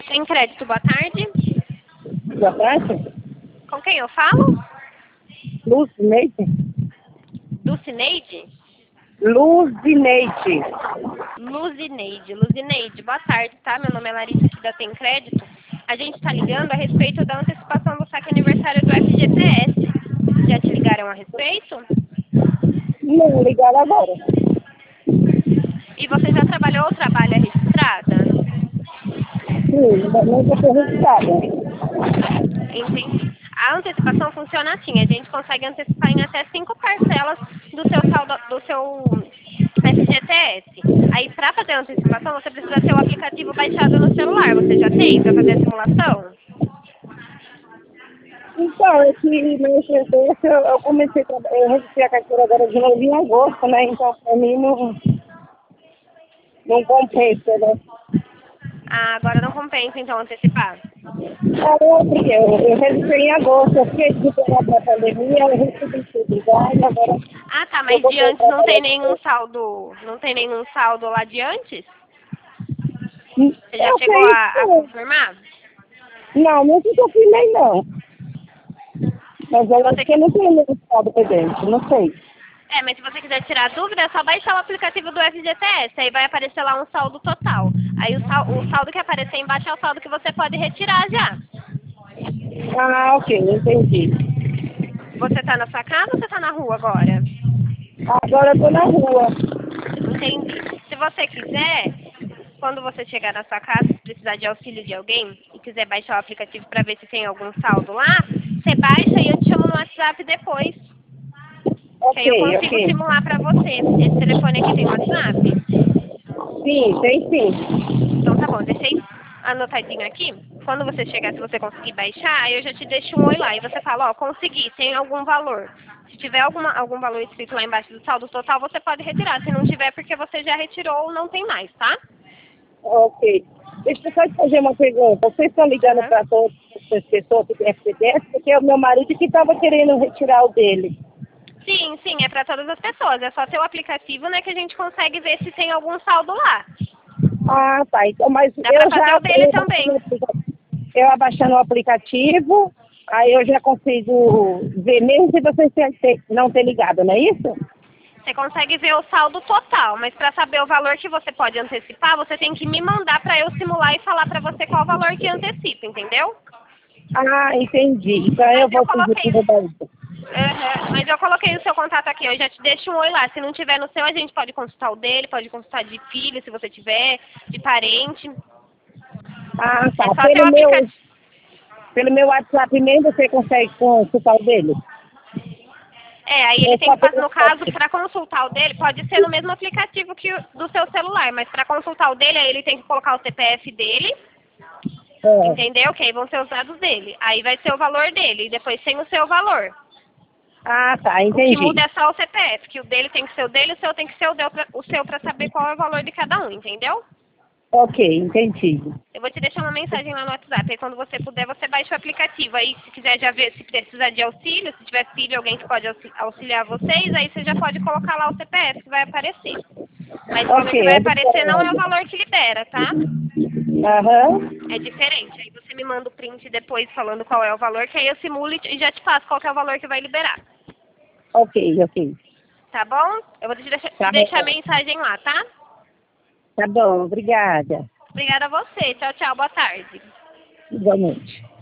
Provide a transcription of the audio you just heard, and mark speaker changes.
Speaker 1: Tem crédito, boa tarde.
Speaker 2: Boa tarde.
Speaker 1: Com quem eu falo?
Speaker 2: Luzineide.
Speaker 1: Dulcineide?
Speaker 2: Luzineide.
Speaker 1: Luzineide, boa tarde, tá? Meu nome é Larissa aqui da Tem Crédito. A gente tá ligando a respeito da antecipação do saque aniversário do FGTS. Já te ligaram a respeito?
Speaker 2: Não, ligaram agora.
Speaker 1: E você já trabalhou ou trabalha registrada?
Speaker 2: Sim, mas nunca foi registrada.
Speaker 1: Entendi. A antecipação funciona assim, a gente consegue antecipar em até 5 parcelas do seu saldo, do seu FGTS. Aí, para fazer a antecipação, você precisa ter o aplicativo baixado no celular. Você já tem para fazer a simulação?
Speaker 2: Então, esse meu FGTS, eu comecei a trabalhar, eu registrei a carteira agora de novo em agosto, né? Então, pra mim, não compensa, né?
Speaker 1: Ah, agora não compensa, então, antecipar.
Speaker 2: Porque eu registrei em agosto, eu fiquei desesperada na pandemia, eu recebi tudo já, e agora
Speaker 1: Ah, tá,
Speaker 2: eu
Speaker 1: mas
Speaker 2: vou
Speaker 1: de antes
Speaker 2: voltar
Speaker 1: não
Speaker 2: para
Speaker 1: tem
Speaker 2: lá.
Speaker 1: nenhum saldo, não tem nenhum saldo lá de antes? Você já
Speaker 2: Eu
Speaker 1: chegou
Speaker 2: sei,
Speaker 1: a confirmar?
Speaker 2: não, nunca confirmei, não. Mas eu acho
Speaker 1: Você
Speaker 2: que eu
Speaker 1: que...
Speaker 2: não tenho nenhum estado presente, não sei.
Speaker 1: É, mas se você quiser tirar dúvida, é só baixar o aplicativo do FGTS, aí vai aparecer lá um saldo total. Aí o saldo que aparecer embaixo é o saldo que você pode retirar já.
Speaker 2: Ah, ok, entendi.
Speaker 1: Você tá na sua casa ou você tá na rua agora?
Speaker 2: Agora eu tô na rua.
Speaker 1: Entendi. Se você quiser, quando você chegar na sua casa, se precisar de auxílio de alguém e quiser baixar o aplicativo para ver se tem algum saldo lá, você baixa e eu te chamo no WhatsApp depois. Que aí eu
Speaker 2: Ok,
Speaker 1: consigo
Speaker 2: ok.
Speaker 1: simular para você. Esse telefone aqui tem WhatsApp?
Speaker 2: Sim, tem sim.
Speaker 1: Então tá bom, deixei anotadinho aqui. Quando você chegar, se você conseguir baixar, aí eu já te deixo um oi lá. E você fala, ó, consegui, tem algum valor. Se tiver algum valor escrito lá embaixo do saldo total, você pode retirar. Se não tiver, porque você já retirou ou não tem mais, tá?
Speaker 2: Ok. Deixa eu só te fazer uma pergunta. Vocês estão ligando
Speaker 1: Aham.
Speaker 2: para todas as pessoas que têm FGTS, porque é o meu marido que estava querendo retirar o dele.
Speaker 1: Sim, sim, é para todas as pessoas. É só ter o aplicativo, né, que a gente consegue ver se tem algum saldo lá.
Speaker 2: Ah, tá. Então, mas
Speaker 1: Dá para
Speaker 2: eu
Speaker 1: fazer
Speaker 2: já
Speaker 1: o dele também.
Speaker 2: eu abaixando o aplicativo, aí eu já consigo ver, mesmo se vocês não ter ligado, não é isso?
Speaker 1: Você consegue ver o saldo total, mas para saber o valor que você pode antecipar, você tem que me mandar para eu simular e falar para você qual o valor que antecipa, entendeu?
Speaker 2: Ah, entendi. Então eu
Speaker 1: Mas eu
Speaker 2: vou pedir
Speaker 1: coloquei,
Speaker 2: para o isso.
Speaker 1: mas eu coloquei o seu contato aqui, eu já te deixo um oi lá. Se não tiver no seu, a gente pode consultar o dele, pode consultar de filho, se você tiver, de parente.
Speaker 2: Ah,
Speaker 1: É
Speaker 2: tá.
Speaker 1: só ter o aplicativo.
Speaker 2: Pelo meu WhatsApp mesmo você consegue consultar o dele?
Speaker 1: É, aí ele
Speaker 2: Ou
Speaker 1: tem
Speaker 2: só
Speaker 1: que passar,
Speaker 2: pelo
Speaker 1: no caso, para consultar o dele, pode ser no mesmo aplicativo que do seu celular, mas para consultar o dele, aí ele tem que colocar o CPF dele,
Speaker 2: é.
Speaker 1: entendeu? Que aí vão ser os dados dele. Aí vai ser o valor dele, e depois tem o seu valor.
Speaker 2: Ah, tá,
Speaker 1: O que
Speaker 2: entendi.
Speaker 1: muda é só o CPF, que o dele tem que ser o dele, o seu tem que ser o seu para saber qual é o valor de cada um, entendeu?
Speaker 2: Ok, entendi.
Speaker 1: Eu vou te deixar uma mensagem lá no WhatsApp, aí quando você puder, você baixa o aplicativo. Aí, se quiser já ver, se precisar de auxílio, se tiver filho, alguém que pode auxiliar vocês, aí você já pode colocar lá o CPF que vai aparecer. Mas o valor que
Speaker 2: Ok,
Speaker 1: vai aparecer não é o
Speaker 2: obrigada.
Speaker 1: valor que libera, tá?
Speaker 2: Aham.
Speaker 1: É diferente. Aí você me manda o print depois falando qual é o valor, que aí eu simulo e já te faço qual que é o valor que vai liberar.
Speaker 2: Ok, ok.
Speaker 1: Tá bom? Eu vou te
Speaker 2: Tá
Speaker 1: deixar a
Speaker 2: bom.
Speaker 1: mensagem lá, tá?
Speaker 2: Tá bom, obrigada.
Speaker 1: Obrigada a você. Tchau, tchau. Boa tarde.
Speaker 2: Igualmente.